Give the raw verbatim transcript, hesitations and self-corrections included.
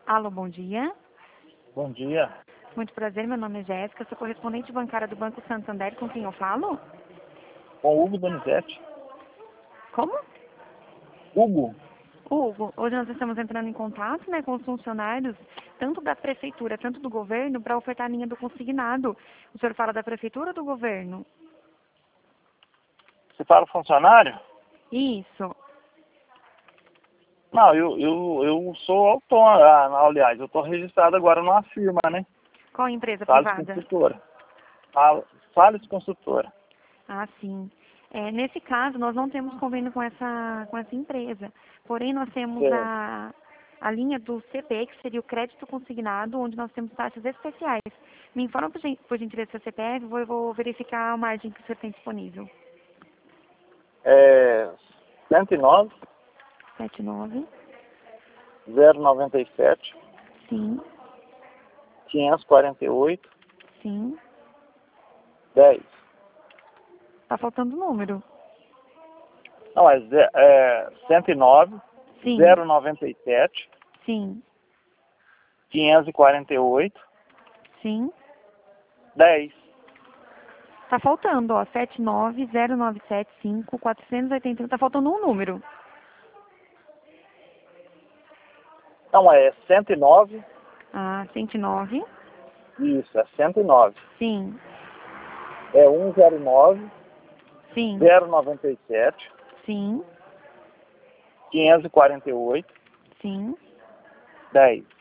Alô, bom dia. Bom dia. Muito prazer, meu nome é Jéssica, sou correspondente bancária do Banco Santander, com quem eu falo? Com o Hugo Donizete. Como? Hugo? Hugo, hoje nós estamos entrando em contato, né, com os funcionários, tanto da prefeitura, tanto do governo, para ofertar a linha do consignado. O senhor fala da prefeitura ou do governo? Você fala funcionário? Isso. Não, eu, eu, eu sou autônomo, ah, aliás, eu estou registrado agora numa firma, né? Qual empresa Salles privada? Construtora. Sal- Salles Construtora. Ah, sim. É, nesse caso, nós não temos convênio com essa, com essa empresa. Porém, nós temos Certo. a, a linha do C P, que seria o crédito consignado, onde nós temos taxas especiais. Me informa, por gen- por gentileza, seu C P F, vou, eu vou verificar a margem que o senhor tem disponível. É cento e nove, Sete nove. zero noventa e sete, Sim, quinhentos e quarenta e oito, sim. dez. Tá faltando o número. Não, é, ze- é cento e nove, Sim, zero noventa e sete, sim, quinhentos e quarenta e oito, sim. dez. Tá faltando, ó, sete nove zero nove sete cinco quatrocentos e oitenta e um. Tá faltando um número. Não, é cento e nove. Ah, cento e nove. Isso, é cento e nove. Sim, É cento e nove, sim, zero noventa e sete, sim, quinhentos e quarenta e oito, sim. dez.